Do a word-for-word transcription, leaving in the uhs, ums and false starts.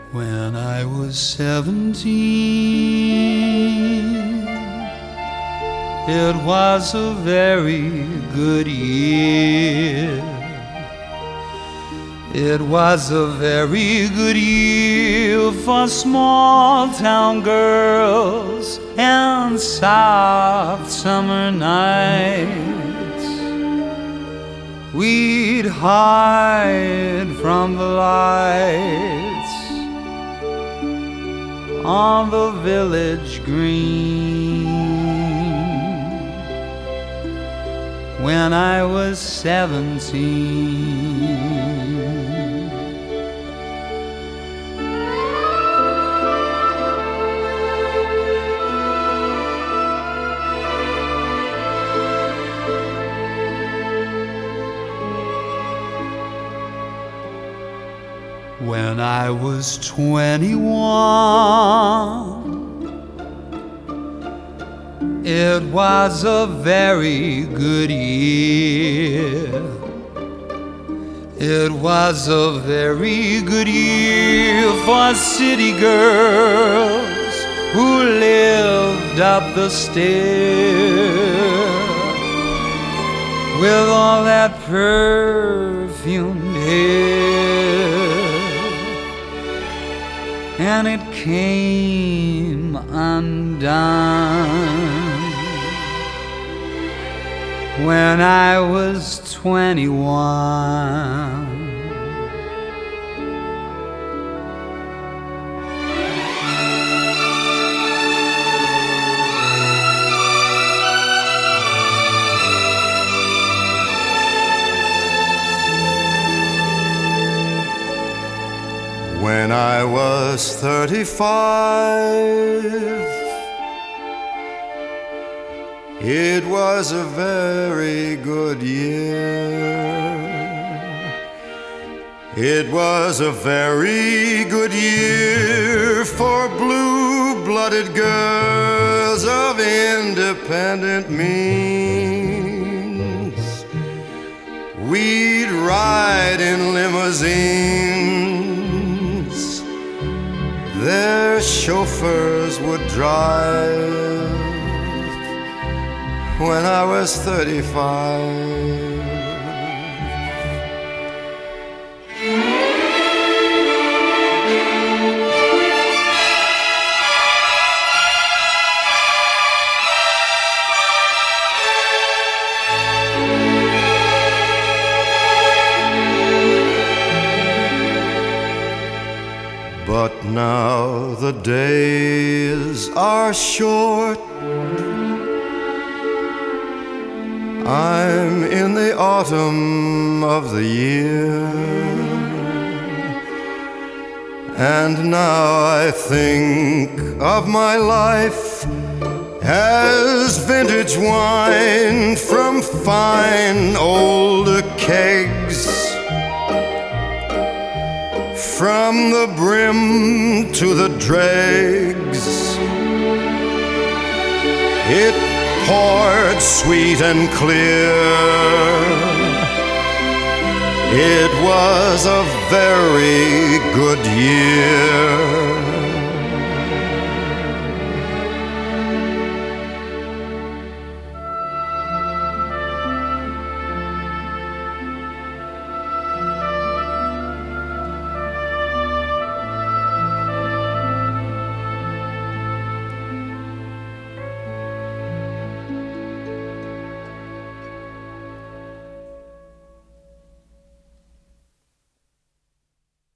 When I was seventeen, it was a very good year. It was a very good year for small town girls and soft summer nights. We'd hide from the lights on the village green. When I was seventeen, when I was twenty-one, it was a very good year. It was a very good year for city girls who lived up the stair with all that perfumed hair. And it came undone when I was twenty-one. When I was thirty-five, it was a very good year. It was a very good year for blue-blooded girls of independent means. We'd ride in limousines, their chauffeurs would drive. When I was thirty-five, but now the days are short. I'm in the autumn of the year, and now I think of my life as vintage wine from fine old kegs. From the brim to the dregs, it poured sweet and clear. It was a very good year.